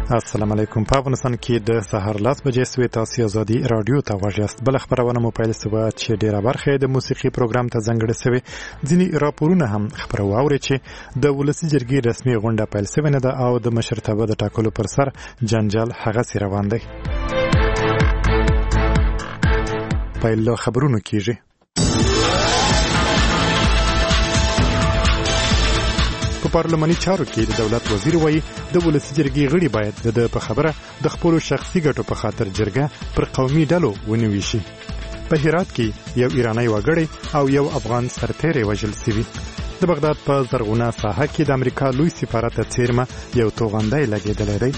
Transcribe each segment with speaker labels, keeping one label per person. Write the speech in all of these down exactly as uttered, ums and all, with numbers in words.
Speaker 1: السلام علیکم. په افغانستان کې د سهار لس بجې سوې تاسو ازادي رادیو ته غواړئ. بل خبرونه مو پیل سوه چې ډیره برخه د موسیقي پروګرام ته ځانګړې سوې. ځینې راپورونه هم خبرو اوري چې د ولسي جرګې رسمي غونډه پیل سوې نه ده او د مشرتابه د ټاکلو پر سر جنجال هغسې روان دی. پیل له خبرونو کېږي. په پارلماني چارو کې د دولت وزیر وایي د ولسي جرګې غړي باید د په خبره د خپلو شخصي ګټو په خاطر جرګه پر قومي ډلو ونیوي شي. په هرات کې یو ایرانی وګړی او یو افغان سرتیری وژل شوي. د بغداد په زرغونه ساحه کې د امریکا لوی سفارت څیرمه یو توغندی لګېدلی دی.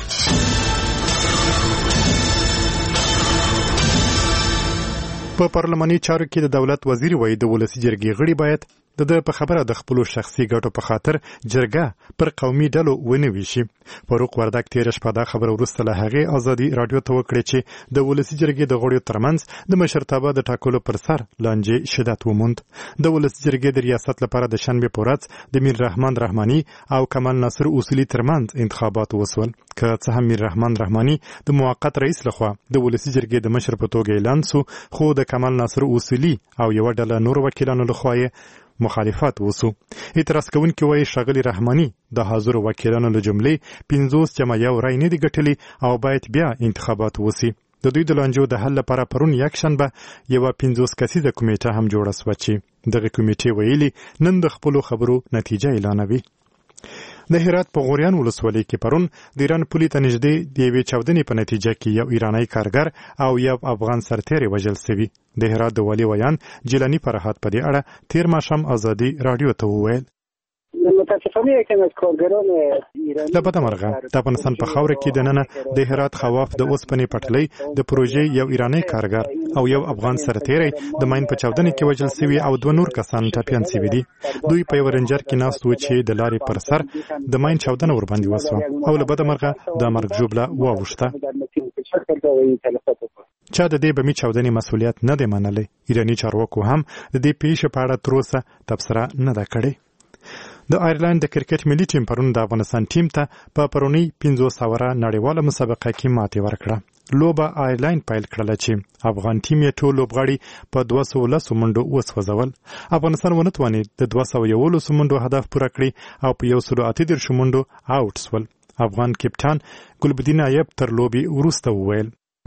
Speaker 1: په پارلماني چارو کې د دولت وزیر وایي د ولسي جرګې غړي باید د د په خبره د خپلو شخصي ګټو په خاطر جرګه پر قومي ډلو ونیوي شي. فاروق وردک تېره شپه دا خبره وروسته له هغې ازادي راډیو ته وکړې چې د ولسي جرګې د غړیو ترمنځ د مشرتابه د ټاکلو پر سر لانجې شدت وموند. د ولسي جرګې د ریاست لپاره د شنبې په ورځ د میر رحمان رحماني او کمال ناصر اصولي ترمنځ انتخابات وسول. که څه هم میر رحمان رحماني د موقت رئیس لخوا د ولسي جرګې د مشر په توګه اعلان سو، خو د کمال ناصر اصولي او یوه ډله نور وکیلانو لخوا یې مخالفت وسو. اعتراض کوونکي وایي ښاغلي رحماني د حاضرو وکیلانو له جملې پنځوس جمع یو رای نه دي ګټلي او باید بیا انتخابات وسي. د دوی د لانجو د حل لپاره پرون یکشنبه یوه پنځوس کسیزه کمیټه هم جوړه سوه چې دغه کمیټې ویلي نن د خپلو خبرو نتیجه اعلانوي. د هرات په غوریان ولسوالۍ کې پرون د ایران پولې ته نږدې د یوې چاودنې په نتیجه کې یو ایرانی کارګر او یو افغان سرتیری وژل شوي. د هرات د والي ویان جیلاني فرحات په دې اړه تیر ماښام ازادي راډیو ته وویل.
Speaker 2: متاسفانه یکم از کارگران ایرانی
Speaker 1: له بده مرغه د افغانستان په خاوره کې دننه د هرات خواف د اوسپنې پټلۍ د پروژې یو ایرانی کارګر او یو افغان سرتیری د ماین په چاودنې کې وژل شوي او دوه نور کسان ټپیان شوي دي. دوی په یو رنجر کې ناست وو چې د لارې پر سر د ماین چاودنه ورباندې وسوه او له بده مرغه د مرګ ژوبله واوښته. چا د دې بمي چاودنې مسؤلیت نه دی منلی. ایرانی چارواکو هم د دې پیښې په اړه تر اوسه تبصره نه ده کړې. د آیرلند د کرکټ ملي ټیم پرون د افغانستان ټیم ته په پرونی پنځوس اوره نړیواله مسابقه کې ماتې ورکړه. لوبه آیرلند پیل کړله چې افغان ټیم یې ټول لوبغاړي په دوه سوه لسو منډو وسوځول. افغانستان ونه توانید د دوه سوه یولسو منډو هدف پوره کړي او په یو سلو اته دېرشو منډو آوټ سول. افغان کپټان ګلبدین ایب تر لوبې وروسته وویل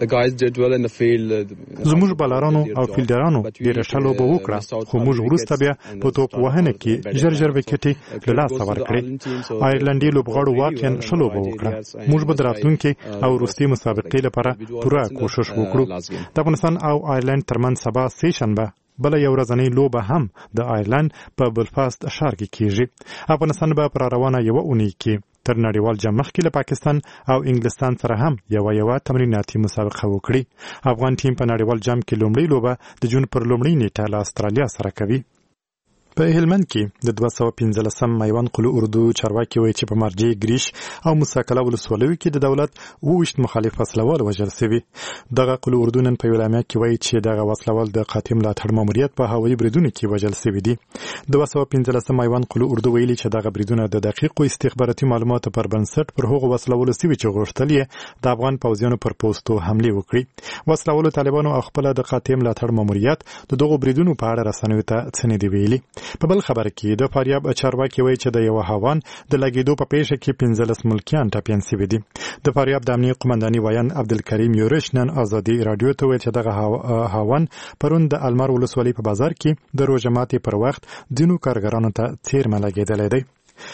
Speaker 1: زموږ بالرانو او فیلډرانو ډېره ښه لوبه وکړه، خو موږ وروسته بیا په توپ وهنه کې ژر ژر وکټې له لاسه ورکړې. آیرلنډي لوبغاړو واقعا ښه لوبه وکړه. موږ به د راتلونکي او وروستۍ مسابقې لپاره پوره کوشش وکړو. د افغانستان او آیرلند ترمنځ سبا سه شنبه بله یو ورځنۍ لوبه هم د آیرلند په بلفاست ښار کې کیږي. افغانستان به پر روانه یوه اونۍ کې تر نړیوال جام مخکې له پاکستان او انګلستان سره هم یوه یوه تمریناتي مسابقه وکړي. افغان ټیم په نړیوال جام کې لومړۍ لوبه د جون پر لومړۍ نیټه له استرالیا سره کوي. په هلمند کې د دوه سوه پنځلسم میوند قلو اردو چارواکي وایي چې په مارجې ګریش او موسی قلعه ولسوالیو کې د دولت اووه ویشت مخالف وسلوال وژل شوي. دغه قلو اردو نن په اعلامیه کې وایي چې دغه وسلوال د قاطع ملاتړ ماموریت په هوایي بریدونو کې وژل شوي دي. دوه سوه پنځلسم میوند قلو اردو ویلي چې دغه بریدونه د دقیقو استخباراتي معلوماتو پر بنسټ پر هغو وسلوالو شوي چې غوښتل یې د افغان پوځیانو پر پوستو حملې وکړي. وسلوالو طالبانو او خپله د قاطع ملاتړ ماموریت د دغو بریدونو په اړه رسنیو ته څه نه دي ویلي. په بل خبره کې د فاریاب چارواکي وایي چې د یوه هاوان د لګېدو په پیښه کې پنځلس ملکیان ټپیان شوي دي. د فاریاب د امنیې قمنداني ویان عبدالکریم یورش نن ازادي راډیو ته ویل چې دغه هاوان پرون د المار ولسوالۍ په بازار کې د روژه ماتې پر وخت ځینو کارګرانو ته څیرمه لګېدلی دی.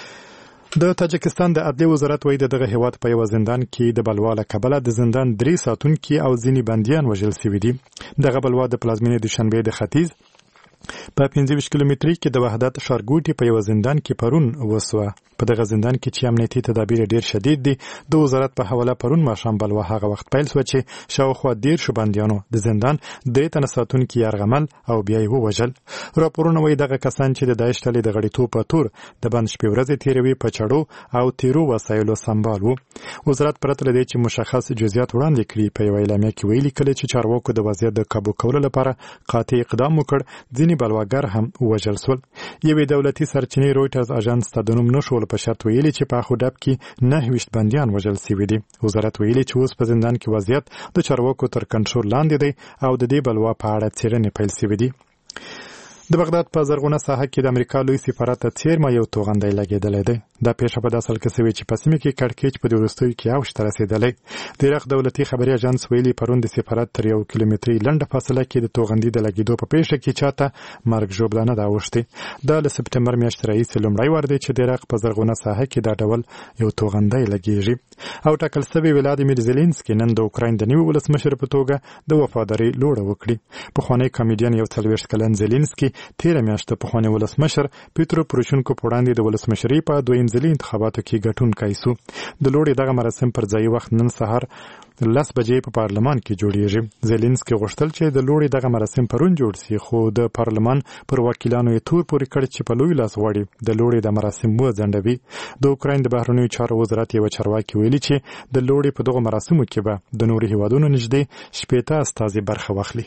Speaker 1: د تاجکستان د عدلیې وزارت وایي د دغه هیواد په یوه زندان کې د بلوا له کبله د زندان درې ساتونکي او ځینې بندیان وژل شوي دي. دغه بلوا د پلازمینې دوشنبې د ختیځ په پنځه ویشت کیلومترۍ کې د وحدت ښارګوټي په یوه زندان کې پرون وسوه. په دغه زندان کې چې امنیتي تدابیر ډېر شدید دي، د وزارت په حواله پرون ماښام بلوا هغه وخت پیل سوه چې شاوخوا دېرشو بندیانو د زندان درې تنه ساتونکي یرغمل او بیا یې ووژل. راپورونه وایي دغه کسان چې د داعش ډلې د غړیتوب په تور د بند شپې ورځې تېروي په چړو او تیرو وسایلو سمبال وو. وزارت پرته له دې چې مشخص جزئیات وړاندې کړي په یوه اعلامیه کې ویلي کله چې چارواکو د وضعیت د کابو کولو لپاره قاطع اقدام وکړ، ځینې ځینې بلواګر هم ووژل سول. یوې دولتي سرچینې رویټرز اژانس ته د نوم نشول په شرط ویلي چې په اخودب کې نهه ویشت بندیان وژل سوي دي. وزارت ویلي چې اوس په زندان کې وضعیت د چارواکو تر کنټرول لاندې دی او د دې بلوا په اړه څېړنې پیل سوي دي. د بغداد په زرغونه ساحه کې د امریکا لوی سفارت ته څیرمه یو توغندی لګېدلی دی. دا پیښه په داسې حال کې سوې چې په سیمه کې کړکېچ په دې وروستیو کې اوج ته رسېدلی. د عراق دولتي خبري اژانس ویلي پرون د سفارت تر یو کیلومتري لنډه فاصله کې د توغندي د لګېدو په پیښه کې چاته مرګ ژوبله نه ده اوښتې. دا له سپټمبر میاشتې راهیسې لومړی وار دی چې د عراق په زرغونه ساحه کې دا ډول یو توغندی لګېږي. او ټاکل سوی ولادیمیر زيلنسکي نن د اوکراین د نوي ولسمشر په توګه د وفادارۍ لوړه وکړي. پخوانی کامیډین یو څلوېښت کلن زيلنسکي تېره میاشت پخوانی ولسمشر پیترو پروشنکو په وړاندې د ولسمشرۍ په دویم ځلي انتخاباتو کې ګټونکی سو. د لوړې دغه مراسم پر ځای وخت نن سهار لس بجې په پارلمان کې جوړیږي. زيلنسکي غوښتل چې د لوړې دغه مراسم پرون جوړ سي، خو د پارلمان پر وکیلانو یې تور پورې کړ چې په لوی لاس غواړي د لوړې د مراسم وځنډوي. د اوکراین د بهرنیو چارو وزارت یو چارواکي ویلي چې د لوړې په دغه مراسمو کې به د نورو هیوادونو نږدې شپېته استازي برخه واخلي.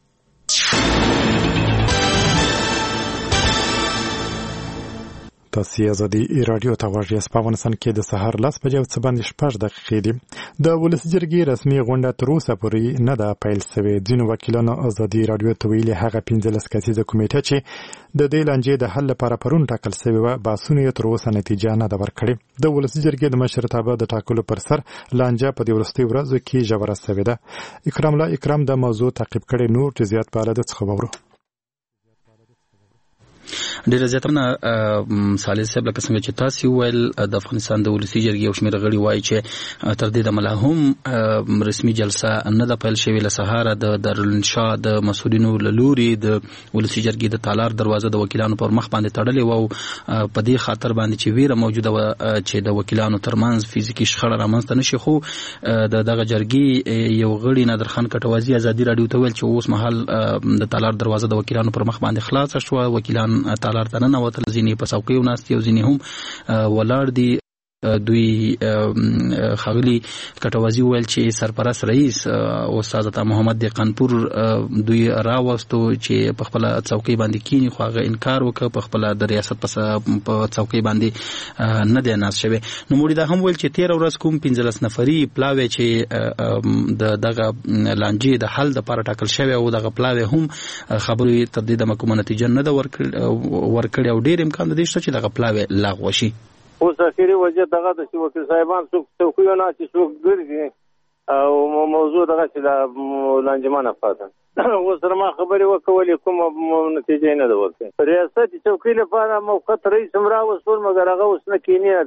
Speaker 1: تاسو ازادي رادیو ته غواړئ. په افغانستان کې د سهار لس بجې او څه باندې شپږ دقیقې دي. د ولسي جرګې رسمي غونډه تر اوسه پورې نه ده پیل شوې. ځینو وکیلانو ازادي رادیو ته ویلي هغه پنځلس کسیزه کمیټه چې د دې لانجې د حل لپاره پرون ټاکل شوې وه بحثونه یې تر اوسه نتیجه نه ده ورکړې. د ولسي جرګې د مشرتابه د ټاکلو پر سر لانجه په دې وروستیو ورځو کې ژوره شوې ده. اکرام الله اکرام د موضوع تعقیب کړی. نور جزئیات په اړه د څه خبرو
Speaker 3: ډیره زیاتونه صالح صاحب لکه څنګه چې تاسو ویل د افغانستان د ولسي جرګې او شمېر غړي وایي چې تر دې دمه هم رسمي جلسه نه ده پیل شوې. له سهاره د دارالانشا د مسؤلینو له لوري د ولسي جرګې د تالار دروازه د وکیلانو پر مخ باندې تړلې وه او په دې خاطر باندې چې ویره موجوده وه چې د وکیلانو ترمنځ فزیکي شخړه رامنځته نه شي. خو د دغه جرګې یو غړي نادرخان کټوازي ازادي رادیو ته ویل چې اوس مهال د تالار دروازه د وکیلانو پر مخ باندې خلاصه شوه. وکیلان تالار ته ننوتل، ځینې په څوکیو ناست دي او ځینې هم ولاړ دي. دوی خغلی کټوازی ویل چې سرپرست رئیس استاد عطا محمد د قانپور دوی راوستو چې په خپل څوکۍ باندې کینی خو هغه انکار وکړ، په خپل د ریاست په څوکۍ باندې نه دی ناست شوی. نو موږ دا هم ویل چې تیر ورځ کوم پنځلس نفري پلاوی چې د دغه لانجې د حل لپاره ټاکل شوی او دغه پلاوی هم خبرې تر دې د کومه نتیجه نه ده ورکړې او ډېر امکان دی چې دغه پلاوی لغوه شي.
Speaker 4: اوس اخیری وجه دغه د وکیل صاحبان څوک څوکیو نه چې څوک ګرځي او موضوع دغه چې د لانجمانه پاته اوس سره ما خبرې وکولې کومه نتیجه نه ده ورکړې. ریاست چوکۍ لپاره موقت رئیس هم راوستل مګر هغه اوس نه کینی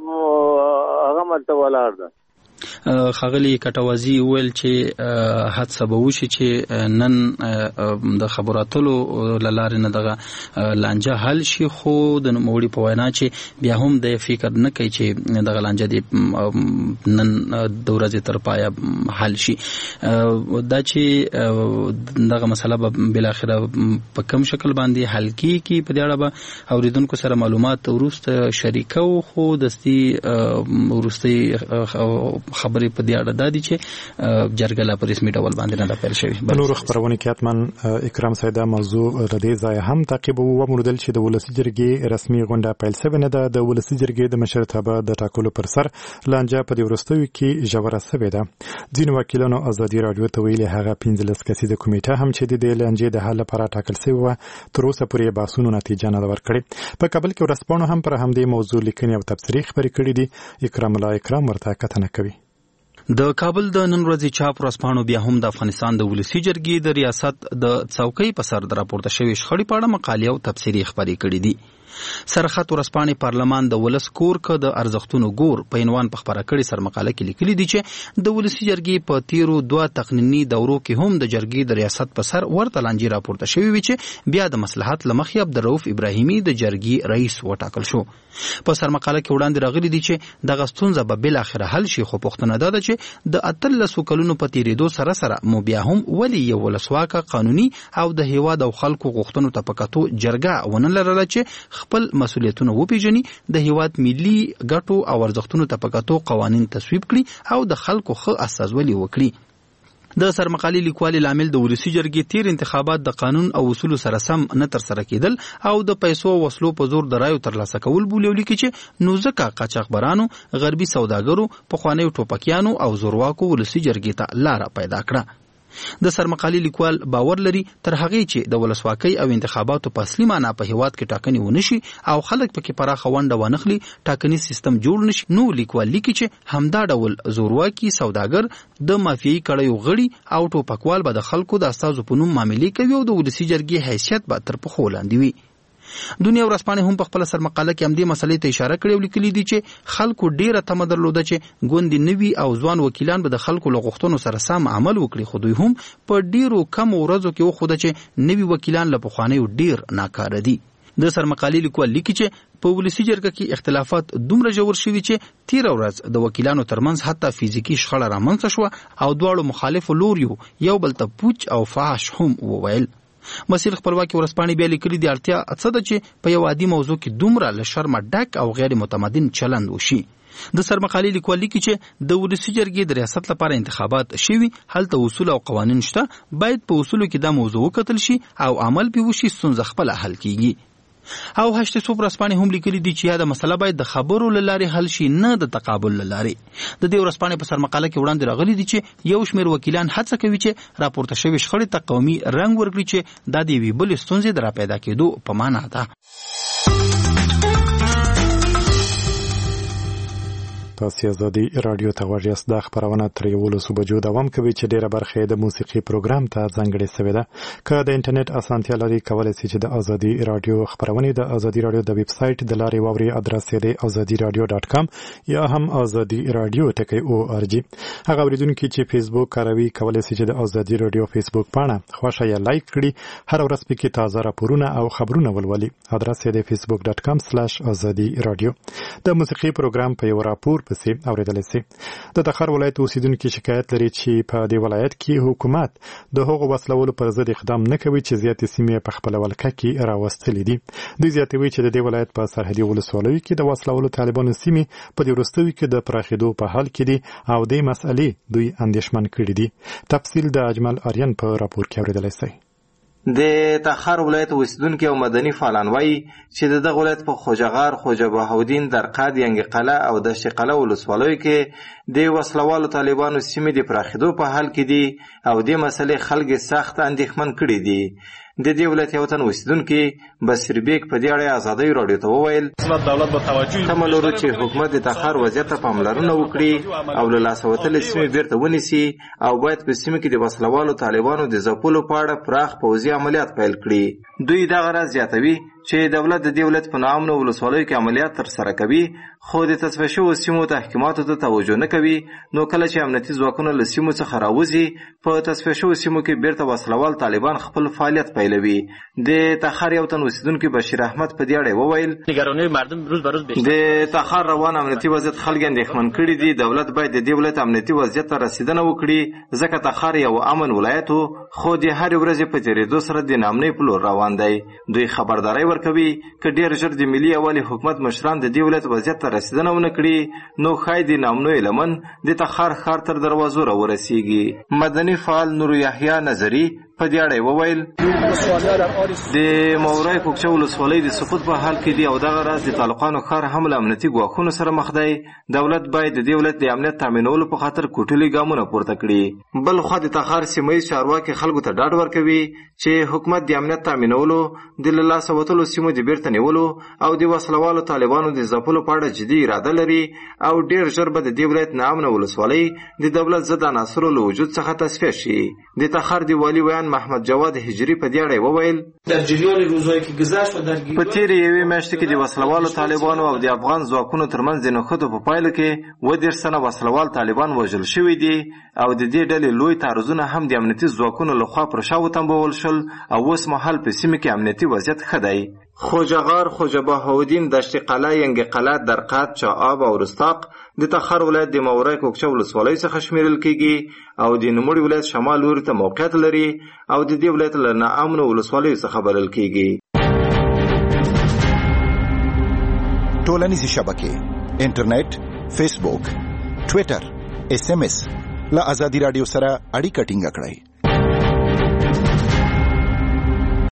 Speaker 4: هغه ملته ولاړ ده.
Speaker 3: خغلی کټوازی ویل چې حادثه به وشي چې نن د خبراتلو لاره نه دغه لانجه حل شي، خو د نوموړي په وینا چې بیا هم د فکر نه کوي چې دغه لانجه د نن د ورځې تر پایه حل شي. دا چې دغه مسله به بالاخره په کوم شکل باندې حل کیږي په دې اړه به اوریدونکو سره معلومات وروسته شریکو، خو دستي وروستي خبرې په دې اړه دادي چې جرګه لا په رسمي ډول باندې نه ده پیل شوې.
Speaker 1: په نورو خبرونه کې حتما اکرام سیدا موضوع له دې ځایه هم تعقیب وموندل چې د ولسي جرګې رسمي غونډه پیل شوې نه ده. د ولسي جرګې د مشرتابه د ټاکلو پر سر لانجه په دې وروستیو کې ژوره شوې ده. ځینو وکیلانو ازادي رادیو ته ویلي هغه پنځلس کسیزه کمیټه هم چې د دې لانجې د حل لپاره ټاکل شوې وه تر اوسه پورې بحثونو نتیجه نه ده ورکړې. په کابل کې ورځپاڼو هم پر همدې موضوع لیکنې او تبصرې خپرې کړې دي. اکرام الله اکرام ورته کتنه کوي.
Speaker 3: د کابل د نن ورځې چاپ ورځپاڼو بیا هم د افغانستان د ولسي جرګې د ریاست د څوکۍ په سر د راپورته شوې شخړې په اړه مقالې او تبصرې خپرې کړې دي. سرخط ورځپاڼې پارلمان د ولس کور که د ارزښتونو ګور په عنوان په خپره کړې سرمقاله کې لیکلي دي چې د ولسي جرګې په تیرو دوه تقنیني دورو کې هم د جرګې د ریاست په سر ورته لانجې راپورته شوې وي چې بیا د مصلحت له مخې عبدالرؤف ابراهیمي د جرګې رئیس وټاکل شو. په سرمقاله کې وړاندې راغلي دي چې دغه ستونزه به بالاخره حل شي، خو پوښتنه دا ده چې د اتلسو کلونو په تیریدو سره سره مو بیا هم ولې یو ولسواکه قانوني او د هیواد او خلکو غوښتنو ته په کتو جرګه ونه لرله چې خپل مسؤلیتونه وپیژني، د هیواد ملي ګټو او ارزښتونو ته په کتو قوانین تصویب کړي او د خلکو ښه استازولي وکړي. د سرمقالي لیکوالي لامل د ولسی جرګې تیر انتخابات د قانون او اصول سره سم نه تر سره کېدل او د پیسو وسلو په زور د رایو ترلاسه کول بولیو لیکي چې نو ځکه قاچاقبرانو غربي سوداګرو پخوانیو ټوپکیانو او زورواکو ولسی جرګې ته لار پیدا کړه. د سرمقالي لیکوال باور لري تر هغه چې د ولسواکۍ او انتخاباتو په اصلي معنا په هیواد کې ټاکنې ونشي او خلک پکې پراخه ونډه ونخلي ټاکنیز سیستم جوړ نشي، نو لیکوال لیکي چې همدا ډول زورواکي سوداګر د مافیایي کړیو غړي او ټوپکوال به د خلکو د استازو په نوم معاملې کوي او د ولسی جرګې حیثیت به تر پښو لاندې وي. دنیا ورځپاڼې هم په خپل سرمقاله کې همدې مسلې ته اشاره کړې او لیکلي دي چې خلکو ډیره تمه درلوده چې ګوندې نوي او ځوان وکیلان به د خلکو له غوښتنو سره سم عمل وکړي، خو دوی هم په ډیرو کم ورځو کې وښوده چې نوي وکیلان له پخوانیو ډیر ناکاره دي. د سرمقالي لیکوال لیکي چې په ولسی جرګه کې اختلافات دومره ژور شوي چې تیر ورځ د وکیلانو ترمنځ حتی فزیکی شخړه رامنځته شوه او دواړو مخالفو لوریو یو بل ته پوچ او فحش هم وویل. مسیل خپلواکي ورځپاڼې بیا لیکلي دي اړتیا څه ده چې په یو عادي موضوع کې دومره له شرمه ډک او غیر متمدن چلند وشي. د سرمقالي لیکوال لیکي چې د ولسی جرګې د ریاست لپاره انتخابات شوي، هلته اصول او قوانین شته، باید په اصولو کې دا موضوع وکتل شي او عمل پې وشي، ستونزه خپله حل کیږي. او هشت صوب ورځپاڼې هم لیکلي دي چې یاده مسله باید د خبرو له لارې حل شي، نه د تقابل له لارې. د دې ورځپاڼې په سرمقاله کې وړاندې راغلي دي چې یو شمېر وکیلان هڅه کوي چې راپورته شوې شخړې ته قومي رنګ ورکړي چې دا د یوې بلې ستونزې د راپیدا کېدو په معنا ده.
Speaker 1: تاسو ازادي رادیو ته غوږ یاست. دا خبرونه تر یولسو بجو دوام کوي چې ډیره برخه د موسیقي پروګرام ته ځانګړې شوې ده. که د انټرنیټ اسانتیا لري کولای شئ چې د ازادي رادیو خبرونه د ازادي رادیو د ویب سټ د لارې واوري. ادرس یې د ازادي رادیو ډاټ کام یا هم ازادي رادیو ټکی او ار جی. هغه اوریدونکو چې فیسبوک کاروي کولای شي چې د ازادي رادیو فیسبوک پاڼه خوښه یا لایک کړي. هر ورځ پکې تازه راپورونه او خبرونه ولولي. ادرس یې د فیسبوک ډاټ کام سلاش ازادي رادیو. د موسیقي پروګرام په یو راپور پسې اوریدل شي. د تخار ولایت اوسیدونکو شکایت لري چې په دې ولایت کې حکومت د هغو وسلولو پر ضد اقدام نه کوي چې زیاتې سیمې په خپل ولکه کې راوستلې دي. دوی زیاتوي چې د دې ولایت په سرحدي ولسوالیو کې د وسلولو طالبانو سیمې په دې وروستیو کې د پراخېدو په حال کې دي او دې مسئلې دوی اندېښمن کړي دي. تفصیل د اجمل آریان په راپور کې اوریدل شي.
Speaker 5: د تخار ولایت اوسیدونکو او مدني فعالان وایي چې د دغه ولایت په خوجغار، خوجه بهاودین، درقد، ینګ قلعه او دشت قلعه ولسوالیو کې د وسلوالو طالبانو سیمې د پراخېدو په حال کې دي او دې مسلې خلک سخت اندېښمن کړي دي. د دې ولایت یو تن اوسیدونکي بصیر بیگ په دې اړه ازادي رادیو ته وویل تمه لرو چې حکومت د تخار وضعیت ته پاملرنه وکړي او له لاسه وتلې سیمې بیرته ونیسي او باید په سیمه کې د وسلوالو طالبانو د ځپلو په اړه پراخ پوځي عملیات پیل کړي. دوی دغه راز زیاتوي چې دولت د دې ولایت په نامه ولسوالیو کې عملیات ترسره کوي، خو د تصفیه شویو سیمو تحکیماتو ته توجه نه کوي. نو کله چې امنیتي ځواکونه له سیمو څخه راوځي په تصفیه شویو سیمو کې بیرته وسلوال طالبان خپل فعالیت پیلوي. د تخار یو تن اوسیدونکي بشیر احمد په دې اړه وویل نگرانی مردم روز به روز بیشتر د تخار روان امنیتي وضعیت خلک اندېښمن کړي دي. دولت باید د دې ولایت امنیتي وضعیت ته رسیدنه وکړي ځکه تخار یو امن ولایت خو د هر ورځې په تیریدو سره د ناامنۍ په لور روان دی. دوی خبرداری ورکوي که ډیر ژر د ملي یووالي حکومت مشران د دې ولایت وضعیت ته رسیدنه ونه کړي نو ښایي د ناامنیو لمن د تخار ښار تر دروازو راورسیږي. مدني فعال نور یحیی نظري په دې اړه وویل د مورای کوکچه ولسوالۍ د سقوط په حال کې دی او دغه راز د طالقانو ښار هم له امنیتي ګواښونو سره مخ دی. دولت باید د دې ولایت د امنیت تامینولو په خاطر کوټلي ګامونه پورته کړي. بل خوا د تخار سیمه ییز چارواکي خلکو ته ډاډ ورکوي چې حکومت د امنیت تامینولو، د له لاسه وتلو سیمو د بیرته نیولو او د وسلوالو طالبانو د ځپلو په اړه جدي اراده لري او ډیر ژر به د دې ولایت ناامنه ولسوالۍ د دولت ضد عناصرو له وجود څخه تصفیه شي. د تخار د والي ویان محمد جواد هجری په دې اړه وویل
Speaker 6: در جریان روزایی که گذشت و در
Speaker 5: په تیرې یوې میاشتې کې د وسلوالو طالبانو او د افغان ځواکونو ترمنځ د نښتو په پایله کې اووه دېرش تنه وسلوال طالبان وژل شوي دي او د دې ډلې لوی تعرضونه هم د امنیتي ځواکونو لخوا پر شا وتنبول شول او اوس مهال په سیمه کې امنیتي وضعیت ښه دی. خوجغار، خوجه بهاودین، دشت قلعه، ینګ قلعه، درقد، چاآب او رستاق د تخار ولایت د مورای کوکچه ولسوالۍ څخه شمیرل کیږي او د نوموړي ولایت شمال لوري ته موقعیت لري او د دې ولایت له ناامنو ولسوالیو څخه بلل کیږي.
Speaker 7: ټولنیزې شبکې، انټرنیټ، فیسبوک، ټویټر، اس ام اس له ازادي رادیو سره اړیکه ټینګه کړئ.